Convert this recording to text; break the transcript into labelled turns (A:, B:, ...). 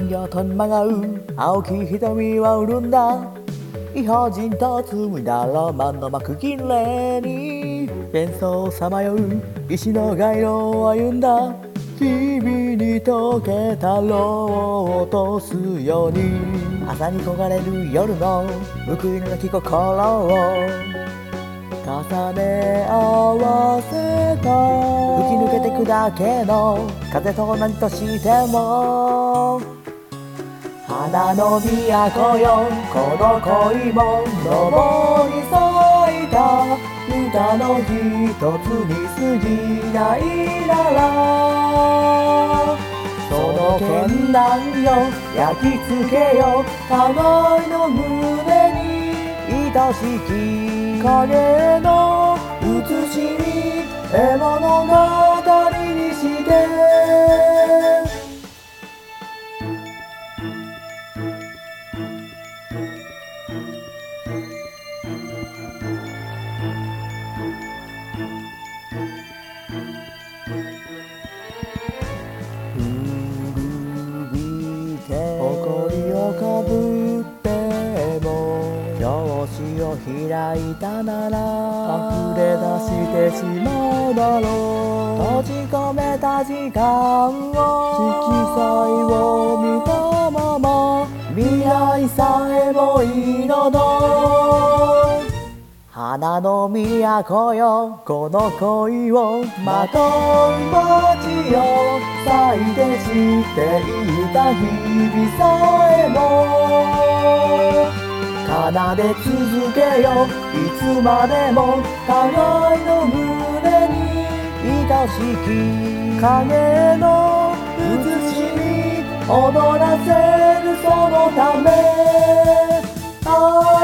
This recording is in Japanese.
A: 魚とんまがう青き瞳は潤んだ異邦人と紡いだロマンの幕切れに幻想をさまよう石の街路を歩んだ日々に溶けたろうを落とすように朝に焦がれる夜の報いのなき心を重ね合わせた吹き抜けてくだけの風と何としても花の都よこの恋も昇り咲いた歌の一つに過ぎないならその絢爛よ焼き付けよ互いの胸に愛しき影の写しに絵物語にして誇りをかぶっても表紙を開いたなら溢れ出してしまうだろう閉じ込めた時間を色彩を見たまま未来さえも彩る花の都よこの恋をまとう街よ咲いて散っていた日々さえも奏で続けよいつまでも互いの胸に愛しき影の写しに踊らせるそのため